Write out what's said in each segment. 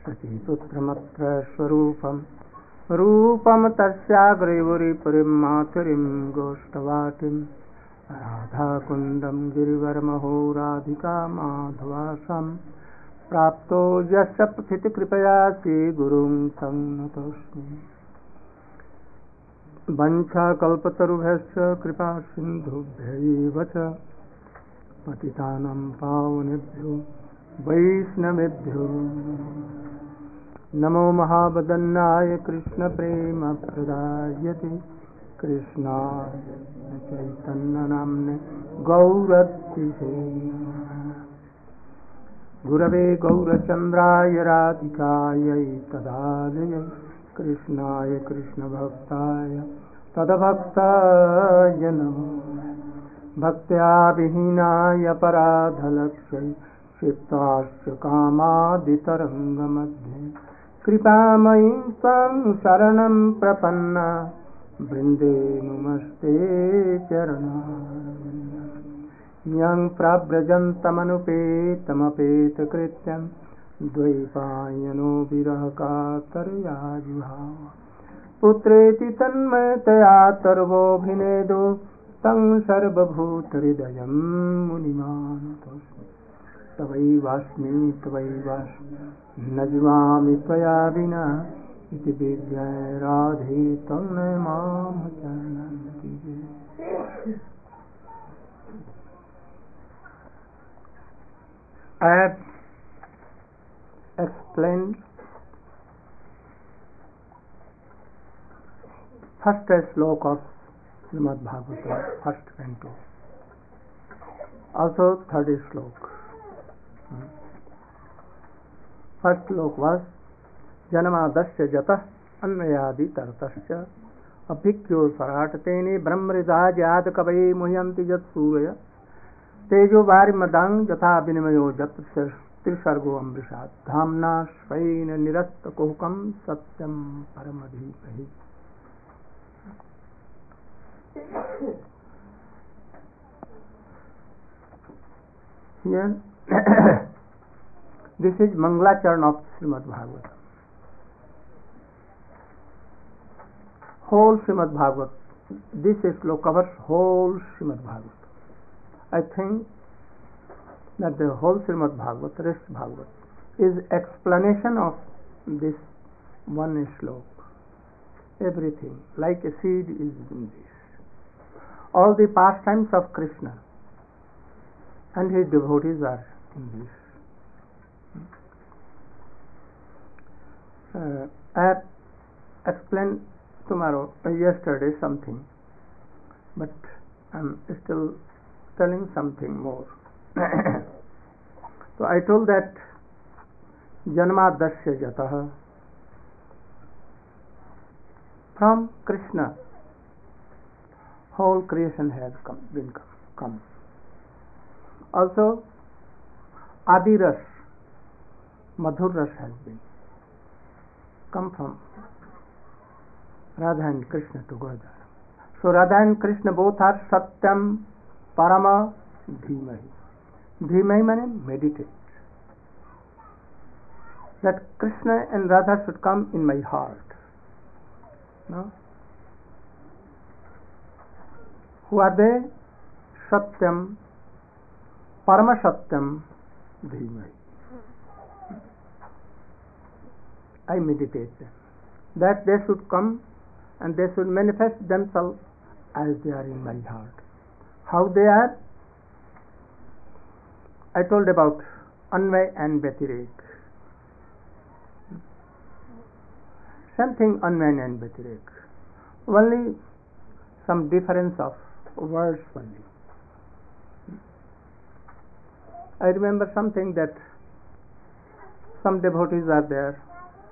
सतीपुत्रमत्र स्वरूपं रूपं तस्याग्रैवुरिपुरीं माथुरीं गोष्ठवाटिं राधाकुन्दं गिरिवरमहो राधिका माधवासं प्राप्तो यस्य प्रथितकृपया श्रीगुरुं तं नतोऽस्मि। वञ्चाकल्पतरुभ्यश्च कृपा सिन्धुभ्यैव च पतितानां पावनेभ्यो वैष्णवेभ्यो नमो महावदन्नाय कृष्णप्रेमप्रदायते कृष्णाय चैतन्यनाम्ने गौरतिसे गुरवे गौरचन्द्राय राधिकायै तदालये कृष्णाय कृष्णभक्ताय तद्भक्ताय नमो भक्त्या विहीनाय पराधलक्ष्यै क्षिप्ताश्च कामादितरङ्गमध्ये कृपामयीं त्वां शरणं प्रपन्ना वृन्दे नुमस्ते चरणारविन्दं यं प्रव्रजन्तमनुपेतमपेतकृत्यं द्वैपायनो विरहकातरया जुहाव पुत्रेति तन्मयतया तर्वोऽभिनेदो तं सर्वभूतहृदयं मुनिमानतोऽस्मि। तवैवास्मि न जीवामि त्वया विना इति विज्ञाय राधे त्वं मां चरणं कीजे। I have explained first sloka of Srimad Bhagavatam, first canto, also third sloka. First sloka was Janamadasya Jatah Annayadi Tartasya Abhikyur Paratatene Brahmridajyad Kavai Muhyanti Jat Suraya Tejo Varimadang Jatha Vinimayo Jat Trisargo Amrishat Dhamna Svaina Nirasta Kohukam Satyam Paramadhipahi. Here this is Mangalacharan of Srimad Bhagavatam. Whole Srimad Bhagavatam. This sloka covers whole Srimad Bhagavatam. I think that the whole Srimad Bhagavatam, rest Bhagavatam, is explanation of this one sloka. Everything, like a seed, is in this. All the pastimes of Krishna and his devotees are in this. I have explained yesterday something, but I am still telling something more. So I told that Janmadasya Jatah, from Krishna whole creation has come. Also Adiras, Madhur Ras has been come from Radha and Krishna together. So Radha and Krishna both are Satyam Parama Dhimahi. Dhimahi means meditate. That Krishna and Radha should come in my heart. No? Who are they? Satyam, Parama Satyam Dhimahi. I meditate them. That they should come and they should manifest themselves as they are in my heart. How they are? I told about Anvay and Vyatirek. Something Anvay and Vyatirek. Only some difference of words only. I remember something that some devotees are there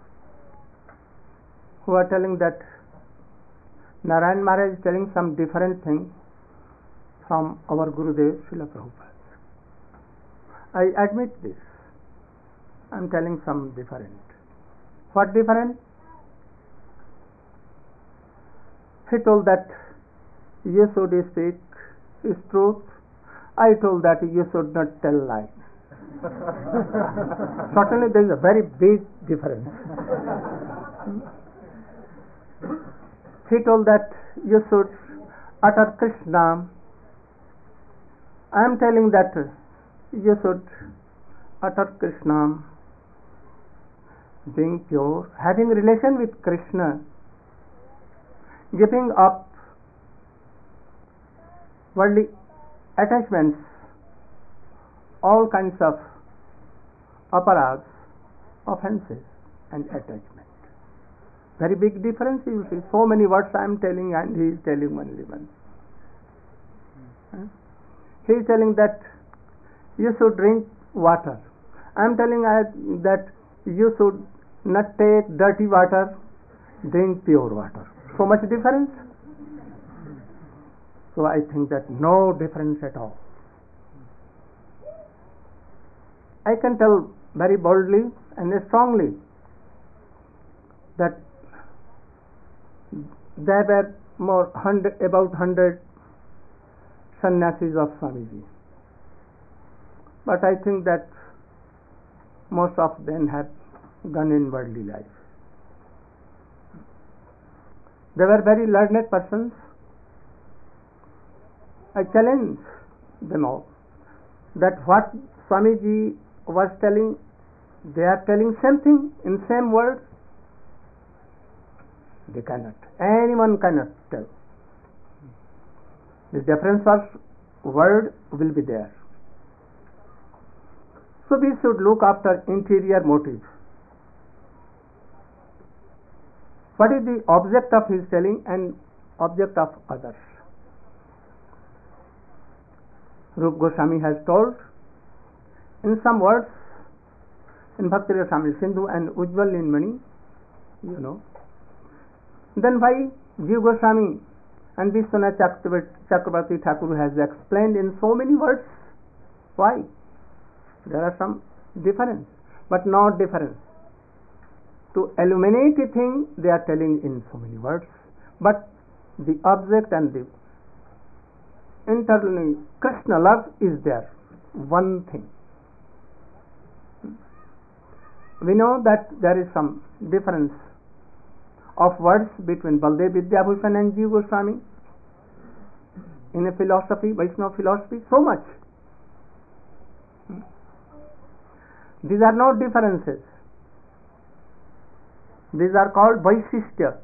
who are telling that Narayan Maharaj is telling some different thing from our Gurudev Srila Prabhupada. I admit this. I am telling some different. What different? He told that you should speak is truth. I told that you should not tell lies. Certainly there is a very big difference. He told that you should utter Krishna. I am telling that you should utter Krishna, being pure, having relation with Krishna, giving up worldly attachments, all kinds of aparadhs, offenses and attachment. Very big difference you see. So many words I am telling and he is telling only one. He is telling that you should drink water. I am telling that you should not take dirty water, drink pure water. So much difference. So I think that no difference at all. I can tell very boldly and strongly that there were about 100 sannyasis of Swamiji. But I think that most of them have gone in worldly life. They were very learned persons. I challenge them all that what Swamiji was telling, they are telling same thing in same words. They cannot. Anyone cannot tell. The difference of word will be there. So we should look after interior motive. What is the object of his telling and object of others? Rupa Goswami has told in some words in Bhakti Rasamrita Sindhu and Ujjwal Nilmani, you know. Then why Jiva Goswami and Vishwanath Chakravarti Thakur has explained in so many words? Why? There are some difference, but not difference. To illuminate a thing, they are telling in so many words, but the object and the internally Krishna love is there, one thing. We know that there is some difference of words between Baldev Vidyabhushan and Jiva Goswami in a philosophy, Vaishnava philosophy, so much. These are not differences. These are called Vaishistya.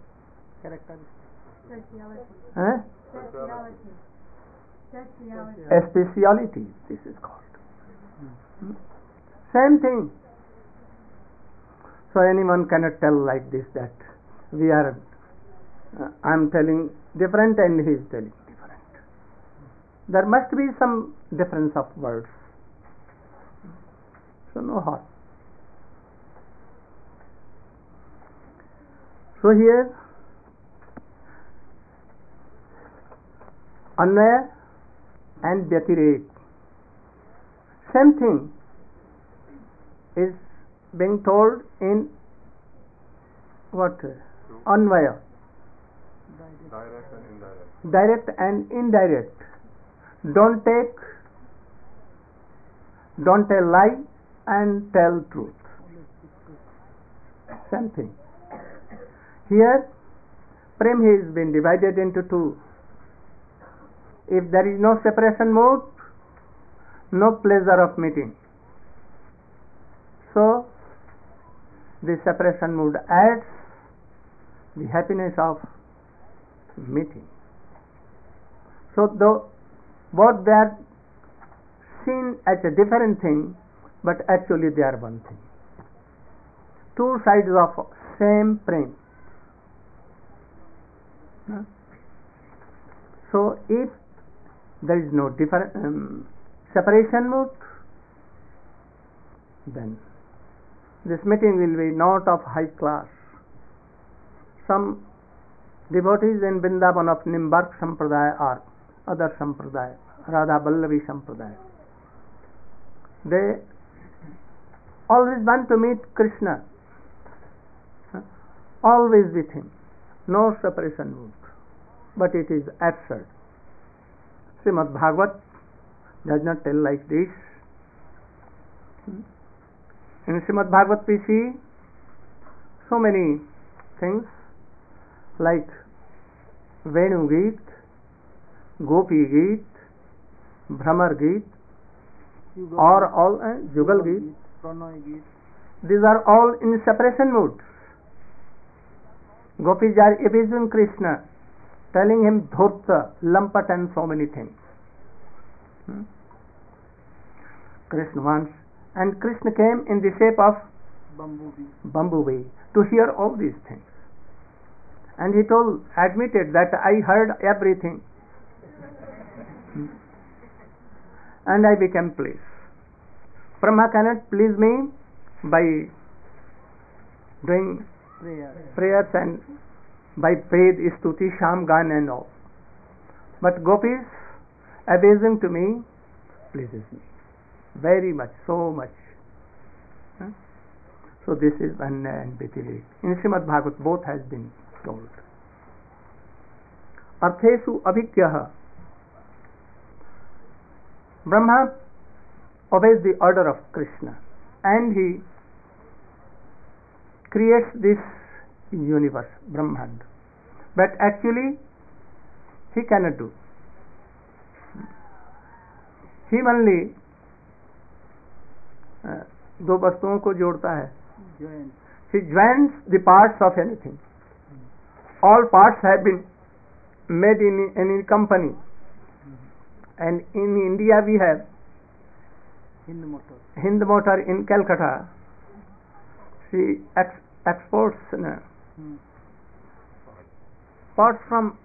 Speciality, this is called. Same thing. So anyone cannot tell like this that we are, I am telling different and he is telling different. There must be some difference of words. So no harm. So here Anvaya and Vyatirek, same thing is being told in what? Anvaya. Direct and indirect. Don't tell lie and tell truth. Same thing. Here, prem has been divided into two. If there is no separation mood, no pleasure of meeting. So, the separation mood adds the happiness of meeting. So, though both they are seen as a different thing, but actually they are one thing. Two sides of same prem. So, if there is no separation mood, then this meeting will be not of high class. Some devotees in Vrindavan of Nimbark Sampradaya or other Sampradaya, Radha Vallavi Sampradaya, they always want to meet Krishna, always with him, no separation mood. But it is absurd. Srimad Bhagavat does not tell like this. In Srimad Bhagavat we see so many things like Venu Geet, Gopi Geet, Bhramar Geet, or all Jugal Geet. These are all in separation mood. Gopis are abusing Krishna, telling him dhurta, lampat, and so many things. Krishna wants, and Krishna came in the shape of bumblebee to hear all these things. And he admitted that I heard everything, and I became pleased. Brahma cannot please me by doing prayers and by Ved, Stuti, Sham, Gan and all. But Gopis abusing to me pleases me very much, so much. So this is Anna and Betili. In Srimad Bhagavat both has been told. Arthesu Abhikyaha. Brahma obeys the order of Krishna and he creates this universe, Brahmand. But actually he cannot do. He only दो वस्तुओं को जोड़ता है. He joins the parts of anything. All parts have been made in any company, and in India we have Hind Motor in Calcutta. She exports parts from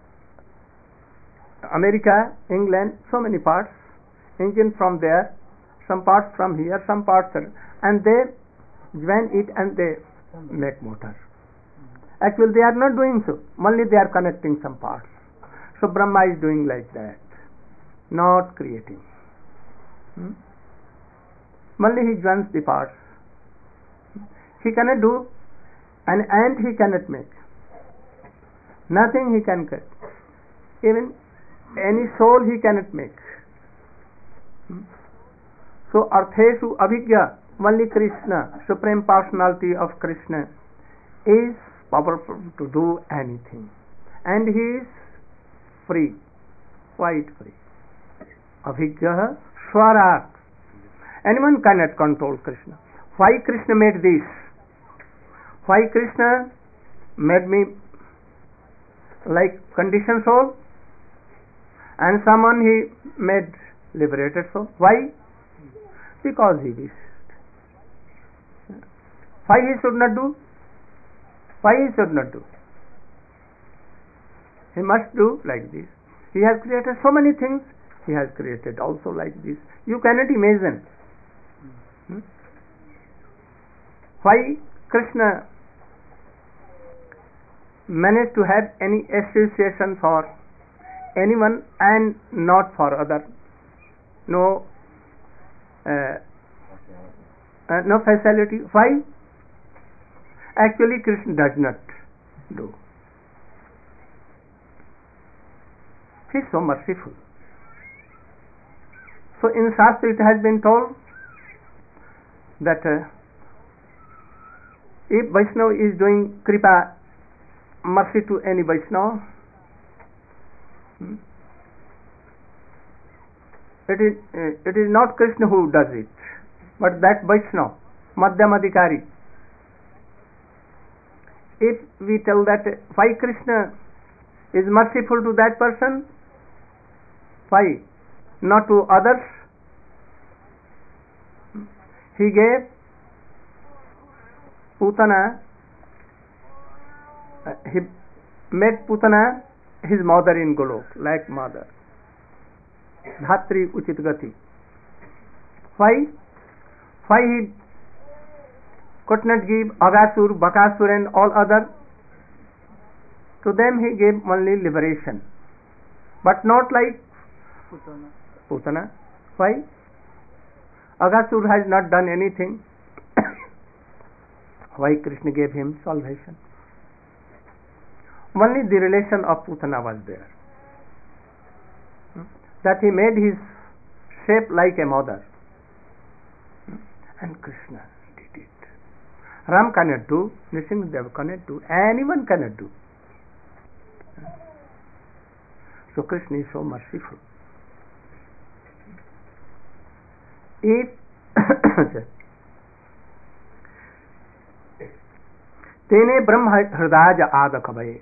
America, England, so many parts, engine from there, some parts from here, some parts, and they join it and they make motor. Actually they are not doing so, only they are connecting some parts. So Brahma is doing like that, not creating. Only he joins the parts. He cannot do an ant, he cannot make. Nothing he can cut. Even any soul he cannot make. So Arthesu Abhigya, only Krishna, Supreme Personality of Krishna, is powerful to do anything. And he is free, quite free. Abhigya Swarak. Anyone cannot control Krishna. Why Krishna made this? Why Krishna made me like conditioned soul and someone he made liberated soul? Why? Because he wished. Why he should not do? Why he should not do? He must do like this. He has created so many things, he has created also like this. You cannot imagine. Why Krishna managed to have any association for anyone and not for other? No facility. Why? Actually Krishna does not do. He is so merciful. So in Shastra it has been told that if Vaishnava is doing kripa, mercy to any Vaishnava, it is not Krishna who does it, but that Vaishnava, Madhyamadikari. If we tell that why Krishna is merciful to that person, why not to others? He gave Putana, he made Putana his mother in Golok, like mother. Dhatri Uchit Gati. Why? Why he could not give Agasur, Bakasur and all other? To them he gave only liberation, but not like Putana. Why? Agasur has not done anything. Why Krishna gave him salvation? Only the relation of Putana was there. That he made his shape like a mother. And Krishna did. Ram cannot do, Nrsimhadev cannot do, anyone cannot do. So Krishna is so merciful. If Tene Brahma Hridaya Adakavaye,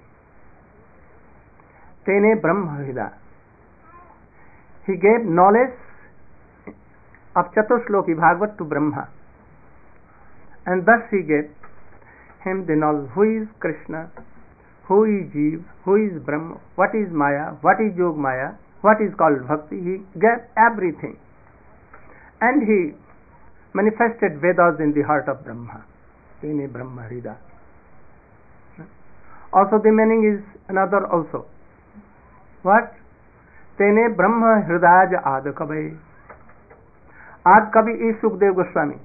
Tene Brahma Hridaya, he gave knowledge of Chaturshloki Bhagavat to Brahma, and thus he gave him the knowledge who is Krishna, who is Jeev, who is Brahma, what is Maya, what is Yog Maya, what is called Bhakti. He gave everything, and he manifested Vedas in the heart of Brahma. Tene Brahma Hridaya. Also the meaning is another also. What? Tene Brahma Hridaya Ad Kavi. Ad Kavi is Sukdev Goswami.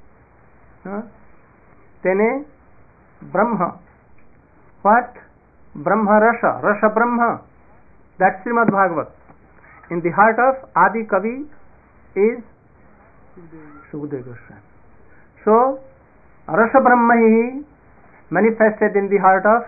Tene Brahma. What? Brahma Rasa. Rasa Brahma. That's Srimad Bhagavat. In the heart of Adi Kavi is Sukdev Goswami. So, Rasa Brahma he manifested in the heart of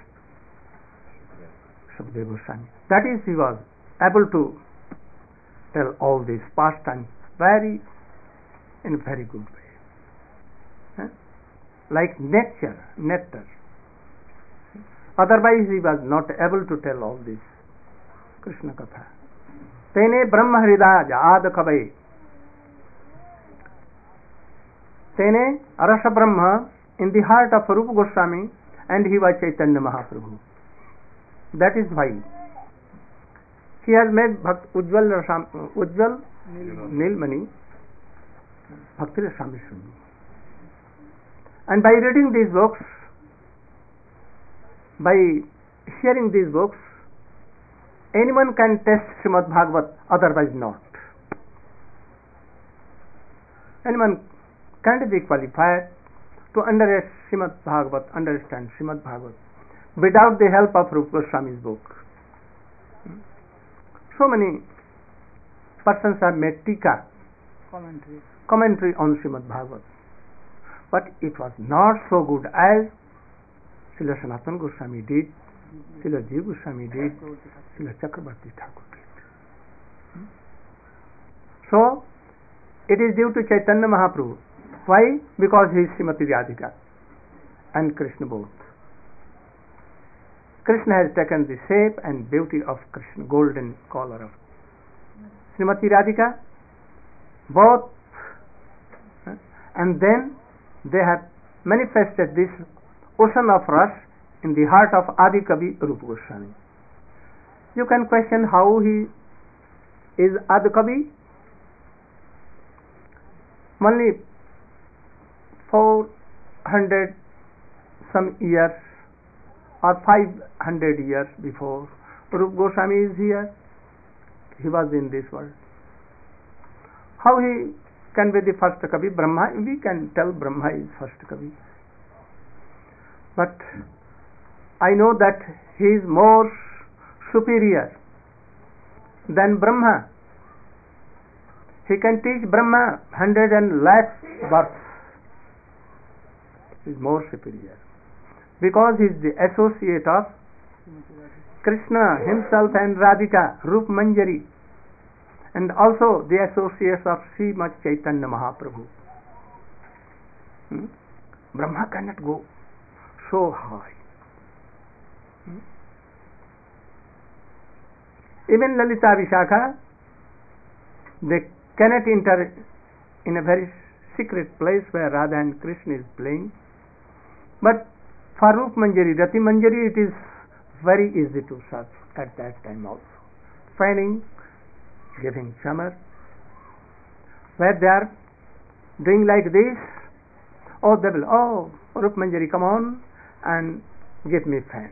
Sukdev Goswami. That is, he was able to tell all this pastime in a very good way. Like nectar. Otherwise he was not able to tell all this Krishna Katha. Tene Brahma Hridaya Ad Kavai. Tene Rasa Brahma in the heart of Rupa Goswami, and he was Chaitanya Mahaprabhu. That is why he has made Ujjwal Nilmani Bhakti Rasamrita. And by reading these books, by hearing these books, anyone can test Srimad Bhagavat, otherwise not. Anyone can't be qualified to understand Srimad Bhagavat without the help of Rupa Goswami's book. So many persons have made tika, commentary on Srimad Bhagavat, but it was not so good as Srila Sanatana Goswami did, Srila Jiva Goswami did, Srila Chakrabarti Thakur did. So it is due to Chaitanya Mahaprabhu. Why? Because he is Srimati Radhika and Krishna both. Krishna has taken the shape and beauty of Krishna, golden collar of Srimati Radhika, both, and then they have manifested this ocean of rasa in the heart of Adi Kavi Rupa Goswami. You can question how he is Adi Kavi. Only 400 some years or 500 years before Rupa Goswami is here, he was in this world. How he can be the first Kavi? Brahma, we can tell Brahma is first Kavi. But I know that he is more superior than Brahma. He can teach Brahma 100 and lakh births. He is more superior, because he is the associate of Krishna himself and Radhika, Rup Manjari, and also the associates of Srimad Chaitanya Mahaprabhu. Brahma cannot go so high. Even Lalita Vishakha, they cannot enter in a very secret place where Radha and Krishna is playing. But for Rup Manjari, Rati Manjari, it is very easy to search at that time also. Finding, giving chamar, where they are doing like this, they will, Rup Manjari, come on and give me fan.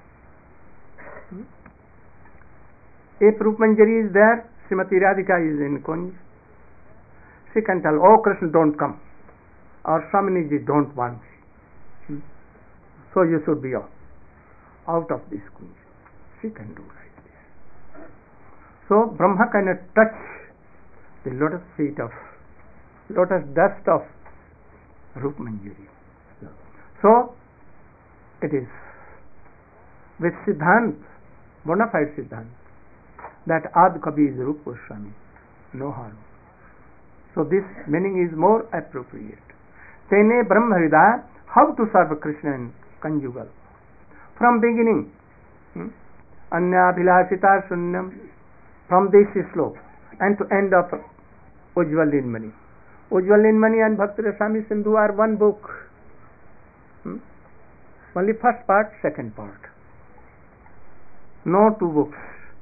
If Rup Manjari is there, Srimati Radhika is in Kunj, she can tell, Krishna, don't come, or Swaminiji, don't want me. So you should be out of this Kunj. She can do like this. So Brahma cannot touch the lotus dust of Rup Manjari. So it is with Siddhant, bona fide Siddhant, that Ad Kabi is Rupa Goswami, no harm. So this meaning is more appropriate. Tene Brahma Hridaya, how to serve Krishna in conjugal. From beginning, Anya Bhilasita Shunyam, from this slope, and to end of Ujjwal Nilmani. Ujjwal Nilmani and Bhakti Rasami Sindhu are one book. Only first part, second part. No two books.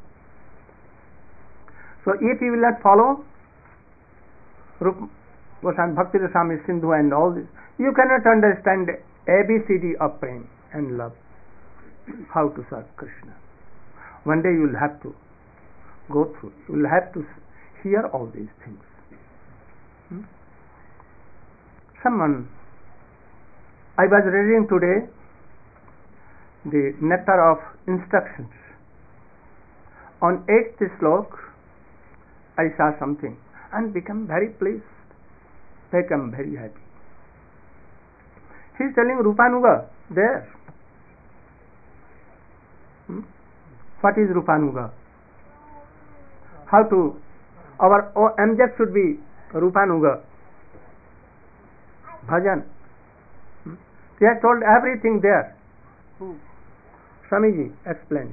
So if you will not follow Rupa Goswami, Bhakti Rasami Sindhu and all this, you cannot understand ABCD of prem and love, how to serve Krishna. One day you will have to go through, you will have to hear all these things. Someone, I was reading today the nectar of instructions. On 8th slok, I saw something and became very pleased, became very happy. He is telling Rupanuga there. What is Rupanuga? How to, our MJ should be Rupanuga. Bhajan. He has told everything there. Swamiji explained.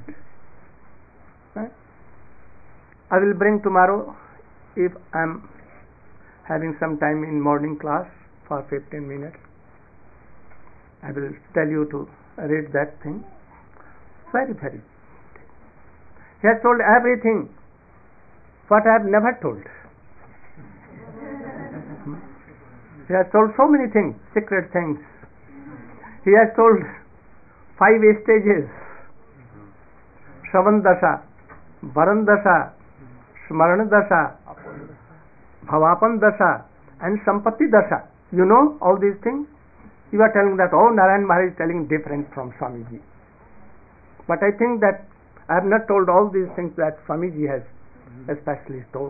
I will bring tomorrow, if I am having some time in morning class for 15 minutes. I will tell you to read that thing. Very, very. He has told everything what I have never told. He has told so many things, secret things. He has told 5 stages: Shravan Dasha, Varan Dasha, Smaran Dasha, Bhavapan Dasha, and Sampatti Dasha. You know all these things? You are telling that, oh, Narayan Maharaj is telling different from Swamiji. But I think that I have not told all these things that Swamiji has especially told.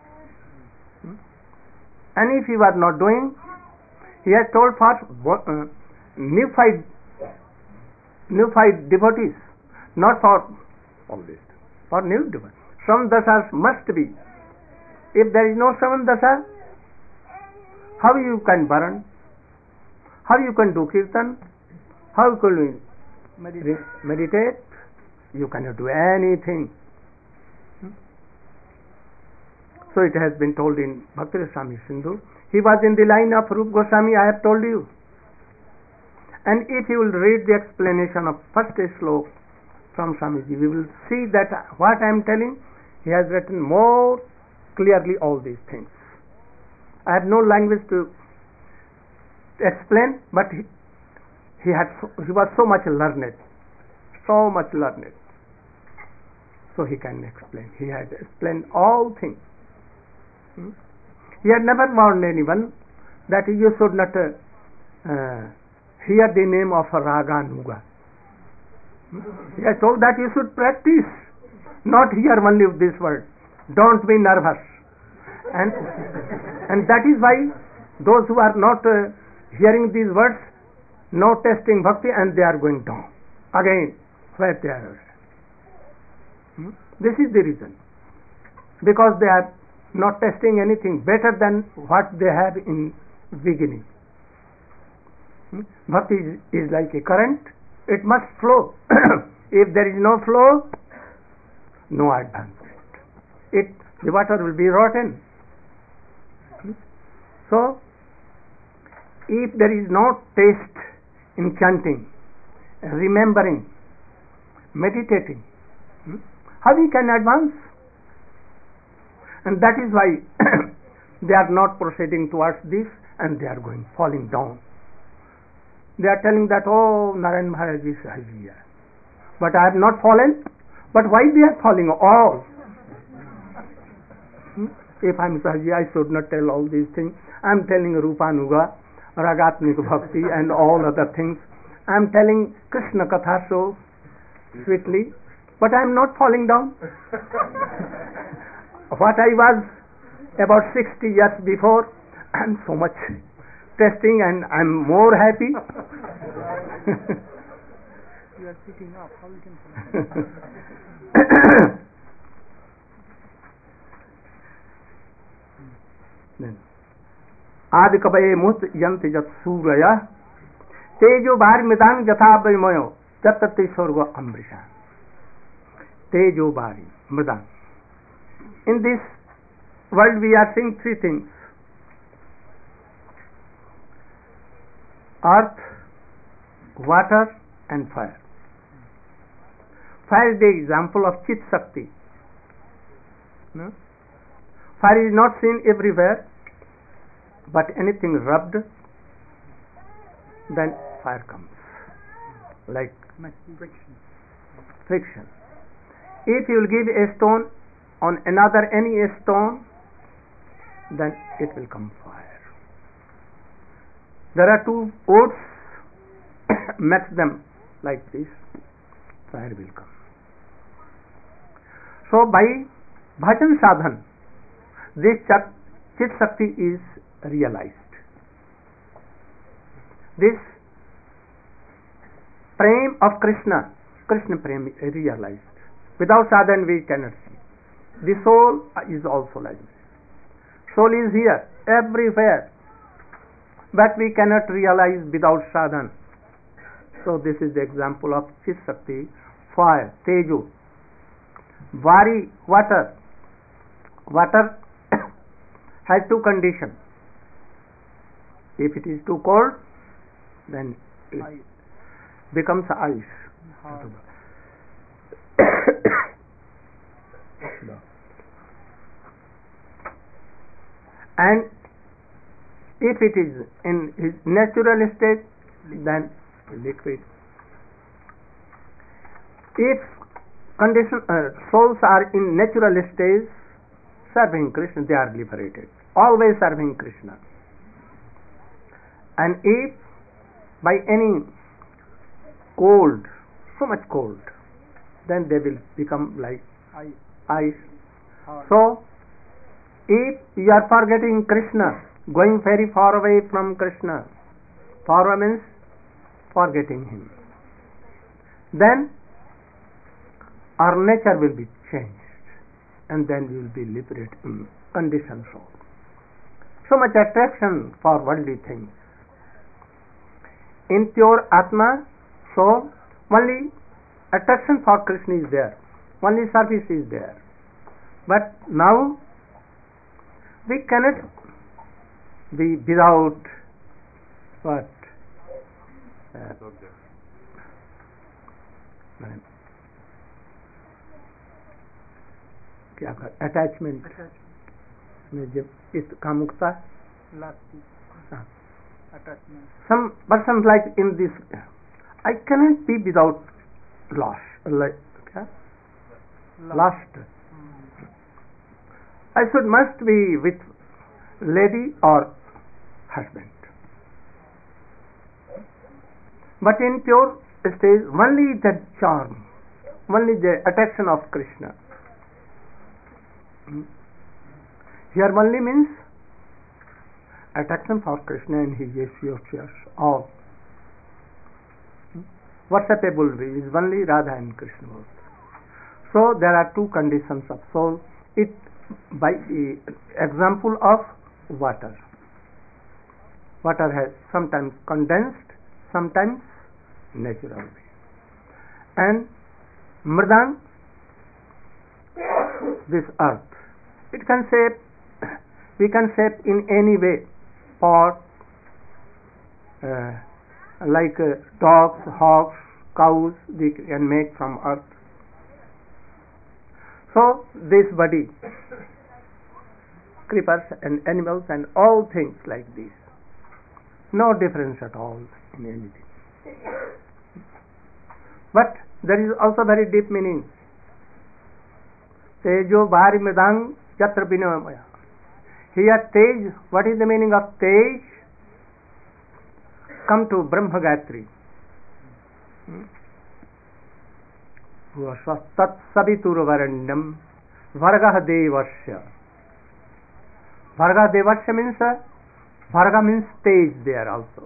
And if you are not doing, he has told for neophyte devotees, not for all this, for new devotees. Some dasas must be. If there is no seven dasa, how you can burn? How you can do kirtan? How you can meditate? You cannot do anything. So it has been told in Bhakti Rasami Sindhu. He was in the line of Rupa Goswami, I have told you. And if you will read the explanation of first slok from Swamiji, we will see that what I am telling, he has written more clearly all these things. I have no language to explain, but he was so much learned, so much learned. So he can explain. He had explained all things. He had never warned anyone that you should not hear the name of Raganuga. He has told that you should practice, not hear only this word. Don't be nervous. And that is why those who are not hearing these words, no testing bhakti, and they are going down. Again, where they are. This is the reason. Because they are not testing anything better than what they have in beginning. Bhakti is like a current, it must flow. If there is no flow, no advancement. The water will be rotten. So, if there is no taste in chanting, remembering, meditating, how we can advance? And that is why they are not proceeding towards this, and they are falling down. They are telling that, oh, Narayan Maharaj is here. But I have not fallen. But why they are falling all? If I am Sahaji, I should not tell all these things. I am telling Rupanuga, Ragatmik Bhakti, and all other things. I am telling Krishna Katha so sweetly, but I am not falling down. What I was about 60 years before, I am so much testing and I'm more happy. You are sitting up. How you can follow? आदि कवये मुत यंत जत सूरय तेजो भार मृदांग जथा विमयो तत्ते स्वर्ग अमृषा. Tejo bari mridang. In this world we are seeing three things: earth, water and fire. Fire is the example of Chit Shakti. No? Fire is not seen everywhere, but anything rubbed, then fire comes. Like friction. If you will give a stone on another any stone, then it will come fire. There are two oats, mix them like this, fire will come. So by bhajan sadhan, this Chit Shakti is realized. This prem of Krishna prem is realized. Without sadhan we cannot see. The soul is also like this. Soul is here, everywhere, but we cannot realize without sadhan. So this is the example of Chit Shakti, fire, tejo. Vari, water. Water has two conditions. If it is too cold, then it becomes ice. And if it is in his natural state, then liquid. If souls are in natural state, serving Krishna, they are liberated, always serving Krishna. And if by any cold, so much cold, then they will become like ice. So if you are forgetting Krishna, going very far away from Krishna, far away means forgetting him, then our nature will be changed, and then we will be liberated in conditioned soul. So much attraction for worldly things. In pure Atma soul, only attraction for Krishna is there, only service is there. But now we cannot be without what? Attachment. Attachment. Some persons like in this, I cannot be without loss, lust. I must be with lady or husband. But in pure state, only the charm, only the attraction of Krishna. Here only means attraction for Krishna and his associates, all. Worshipable is only Radha and Krishna both. So there are two conditions of soul. It by the example of water. Water has sometimes condensed, sometimes natural. And mridang, this earth, it can shape, we can shape in any way, pot, like dogs, hogs, cows, we can make from earth. So this body, creepers and animals and all things like this, no difference at all in anything. But there is also very deep meaning. Tejo bhari mridang yatra vinamaya. Here tej, what is the meaning of tej? Come to Brahma Gayatri. Tat saviturvaranyam vargah devasya. Vargah devasya means Bharga means stage there also.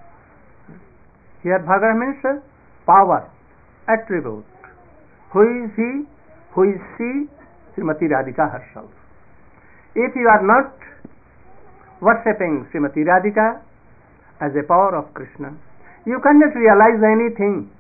Here Bharga means power, attribute. Who is he? Who is she? Srimati Radhika herself. If you are not worshipping Srimati Radhika as a power of Krishna, you cannot realize anything.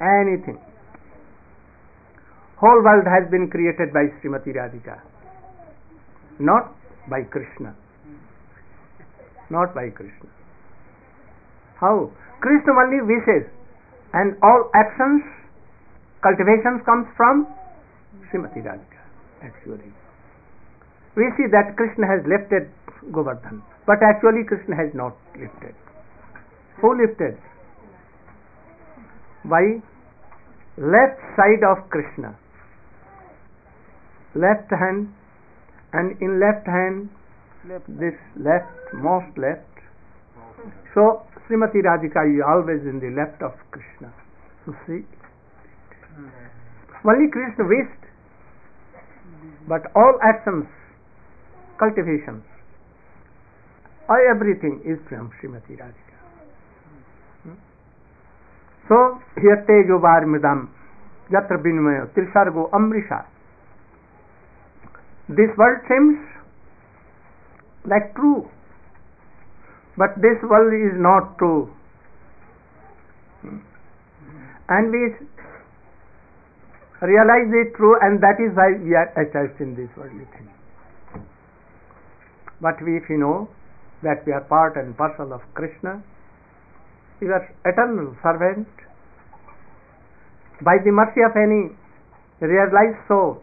Whole world has been created by Srimati Radhika, not by Krishna. Not by Krishna. How? Krishna only wishes, and all actions, cultivations comes from Srimati Radhika. Actually, we see that Krishna has lifted Govardhan, but actually Krishna has not lifted. Who lifted? By left side of Krishna, left hand, and in left hand, this left, most left. So Srimati Radhika is always in the left of Krishna. So see, only Krishna wished, but all actions, cultivations, everything is from Srimati Radhika. So here Tejo Varmidam Yatra Binmaya Trisargo Amrisha. This world seems like true, but this world is not true. And we realize it true, and that is why we are attached in this worldly thing. But if we know that we are part and parcel of Krishna, we are eternal servant, by the mercy of any realized soul,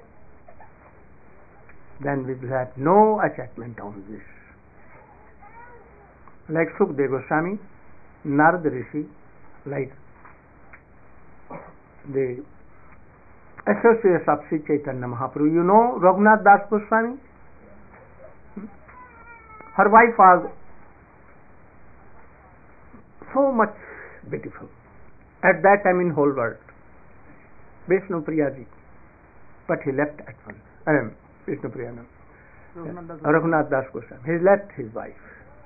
then we will have no attachment on this. Like Sukadeva Goswami, Narada Rishi, like the associates of Sri Chaitanya Mahaprabhu. You know Raghunath Das Goswami? Her wife was so much beautiful at that time in whole world, Vishnu Priyaji, but he left at once. Vishnu Priyanam, Raghunath Das Goswami. He left his wife.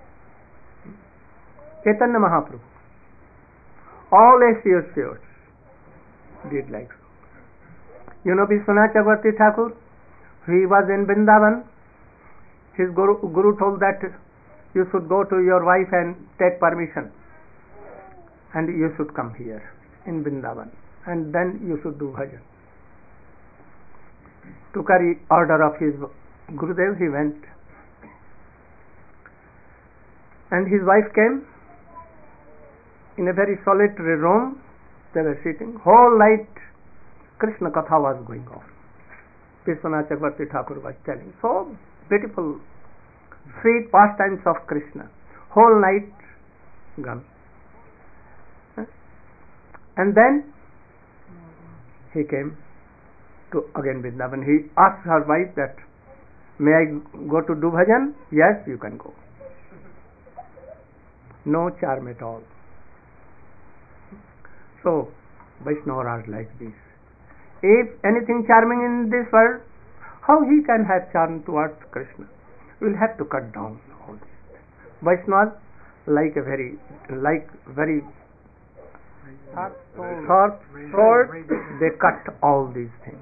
Chaitanya Mahaprabhu, all associates did like so. You know Vishwanath Chakravarti Thakur, he was in Vrindavan. His guru told that you should go to your wife and take permission, and you should come here in Vrindavan, and then you should do bhajan. To carry order of his Gurudev, he went, and his wife came in a very solitary room. They were sitting. Whole night Krishna Katha was going on. Vishwanath Chakravarti Thakur was telling so beautiful, sweet pastimes of Krishna. Whole night gone. And then he came to again Vrindavan. He asked her wife that, may I go to do bhajan? Yes, you can go. No charm at all. So Vaishnavas are like this. If anything charming in this world, how he can have charm towards Krishna? We will have to cut down all this. Vaishnavas like very sharp sword, they cut all these things.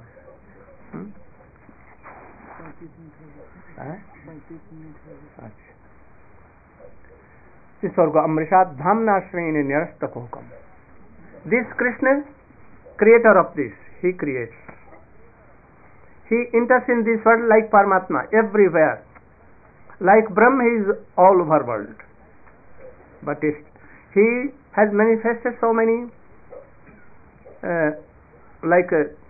Sisvargo Amrishat Dhamna Shrine Nirastakokam. This Krishna, creator of this, he creates. He enters in this world like Paramatma, everywhere. Like Brahma, he is all over world. But he has manifested so many, like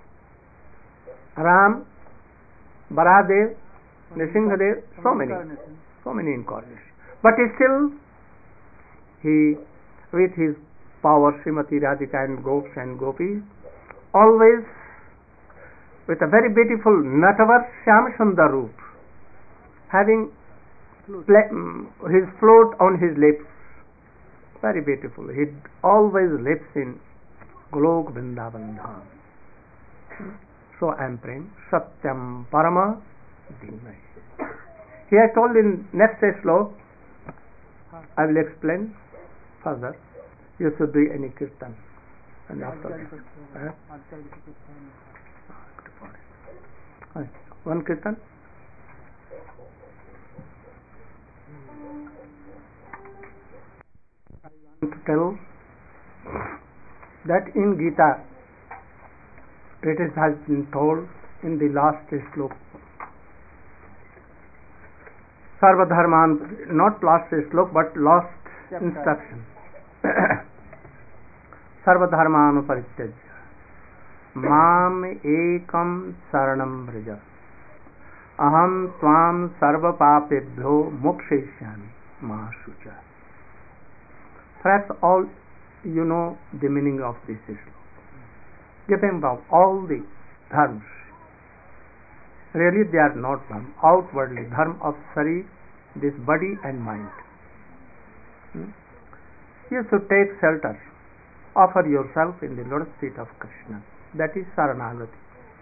Ram, Baradev, Nrsimhadev, so many incarnations. But still, he, with his power, Srimati Radhika and gopis and gopis, always with a very beautiful Natavar Shyam Sundar Roop, having his float on his lips, very beautiful. He always lives in Golok Vrindavan Dham. So I am praying Satyam Parama Dhimai. He has told in next slok, I will explain further. You should do any kirtan. And after that, one kirtan. I want to tell that in Gita it has been told in the last slok, Sarvadharman, not last slok but last instruction. Sarvadharman parityajya mam ekam saranam vraja aham tvam sarva papebhyo mokshayishyami ma shucha. Perhaps all you know the meaning of this slok. Giving about all the dharmas. Really they are not dharma. Outwardly, dharma of sharir, this body and mind. You should take shelter. Offer yourself in the lotus feet of Krishna. That is Saranagati.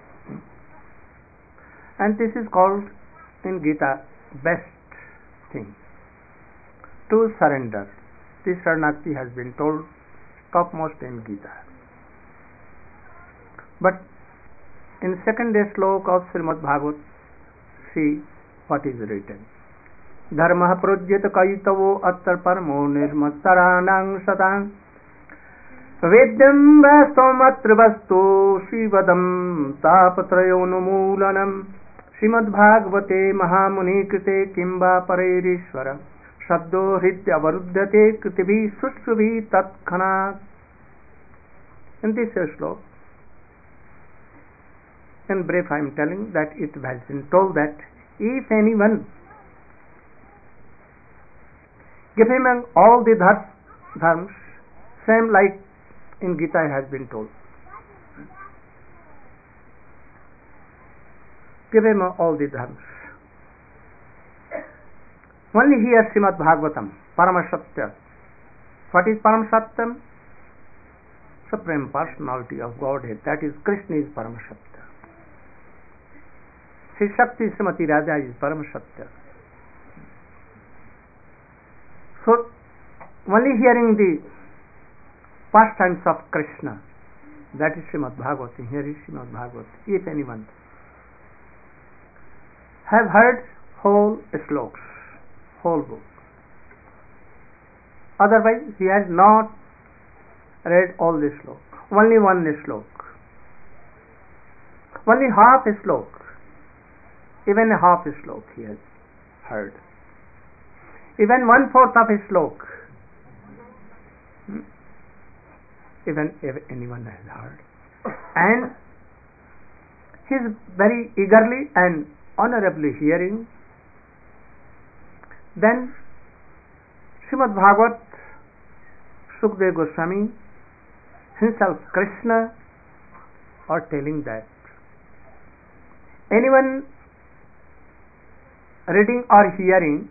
And this is called in Gita best thing. To surrender. This Saranagati has been told topmost in Gita. But in second slok of Srimad Bhagavat, see what is written. Dharma projyata kaitavo attar paramo nirmastaranang satang vedyam vastam atra vastu shivadam tapatrayonumulanam Srimad Bhagavate Mahamuni krite kimba pareirishvara shabdo hritya varuddhate kritivi susubhi tatkhanat. In this slok, in brief I am telling that it has been told that if anyone give him all the dharmas, same like in Gita has been told, give him all the dharmas. Only here Srimad Bhagavatam, Paramasatya. What is Paramasatya? Supreme Personality of Godhead, that is Krishna is Paramasatya. Sri Shakti Srimati Radha is Paramasatya. So, only hearing the pastimes of Krishna, that is Srimad Bhagavati, here is Srimad Bhagavati. If anyone have heard whole sloks, whole book, otherwise he has not read all the slok, only one slok, only half a slok, even a half a slok he has heard, even 1/4 of a slok, even if anyone has heard, and he is very eagerly and honorably hearing, then Srimad Bhagavat, Sukadeva Goswami himself, Krishna, are telling that anyone reading or hearing,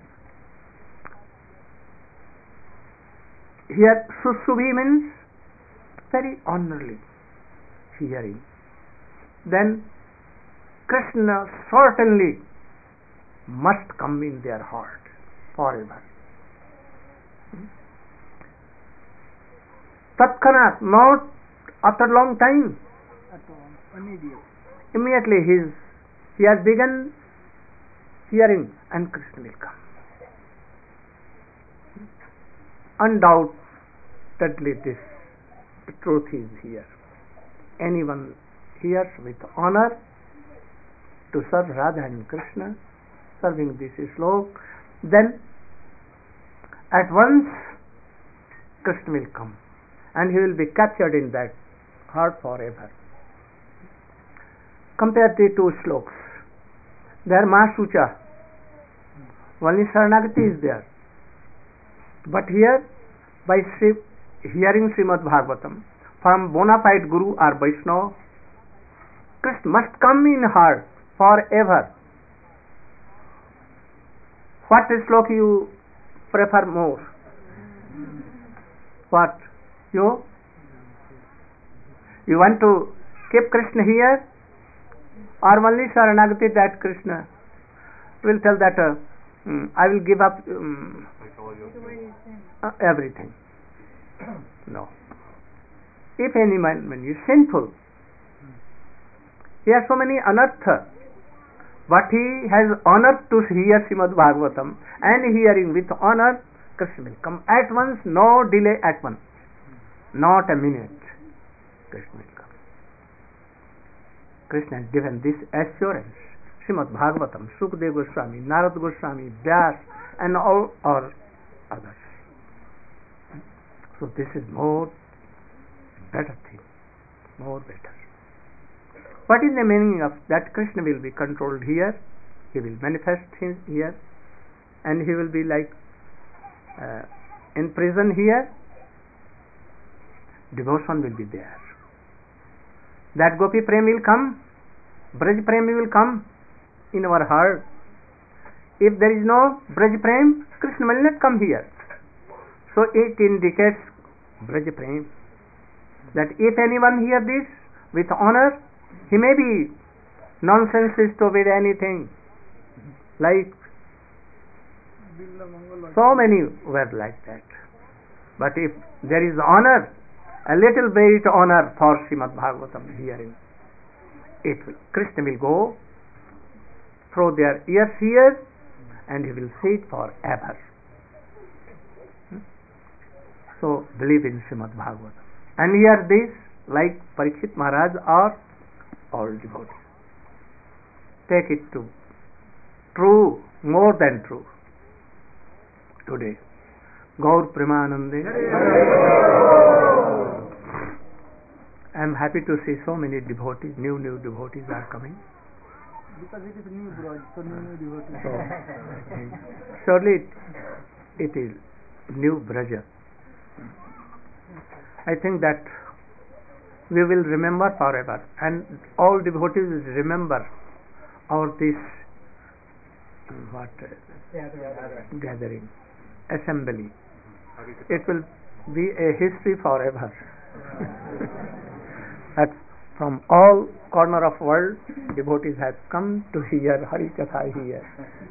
here Susubhi means very honorably hearing, then Krishna certainly must come in their heart forever. Tatkhanat, not after long time. Immediately he has begun hearing and Krishna will come. Undoubtedly this truth is here. Anyone hears with honor to serve Radha and Krishna, serving this slok, then at once Krishna will come and he will be captured in that heart forever. Compare the two sloks. There Mahasucha, only Saranagati is there. But here, by hearing Srimad Bhagavatam from bona fide Guru or Vaishnava, Krishna must come in heart forever. What slok you prefer more? What? You want to keep Krishna here, or only Saranagati that Krishna will tell that I will give up Everything. No. If any man is sinful, he has so many anartha, but he has honor to hear Srimad Bhagavatam, and hearing with honor, Krishna will come at once, no delay at once, not a minute. Krishna will come. Krishna has given this assurance. Srimad Bhagavatam, Sukadeva Goswami, Narad Goswami, Vyas, and all our others. So this is more better thing, more better. What is the meaning of that? Krishna will be controlled here, he will manifest here, and he will be like in prison here. Devotion will be there. That Gopi Prem will come, Braj Prem will come in our heart. If there is no Braj Prem, Krishna will not come here. So it indicates Braj Prem, that if anyone hear this with honor, he may be nonsensist with anything, like so many were like that. But if there is honor, a little bit honor for Srimad Bhagavatam hearing, it will, Krishna will go through their ears here, and he will see it forever. So believe in Srimad Bhagavatam and hear this, like Parikshit Maharaj or all devotees. Take it to true, more than true. Today, Gaur Premanande. I am happy to see so many devotees, new devotees are coming. Because it is new Braj, so new devotees. So, surely it is new Braja. I think that we will remember forever, and all devotees will remember our this gathering, assembly. It will be a history forever. That from all corner of world, devotees have come to hear Hari Katha here.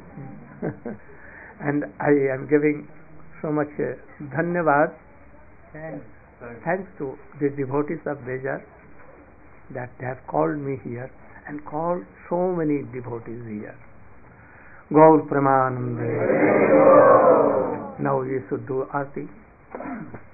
And I am giving so much dhanyavad, thanks to the devotees of Bejar, that they have called me here and called so many devotees here. Gaur Pramanande. Now you should do Aarti.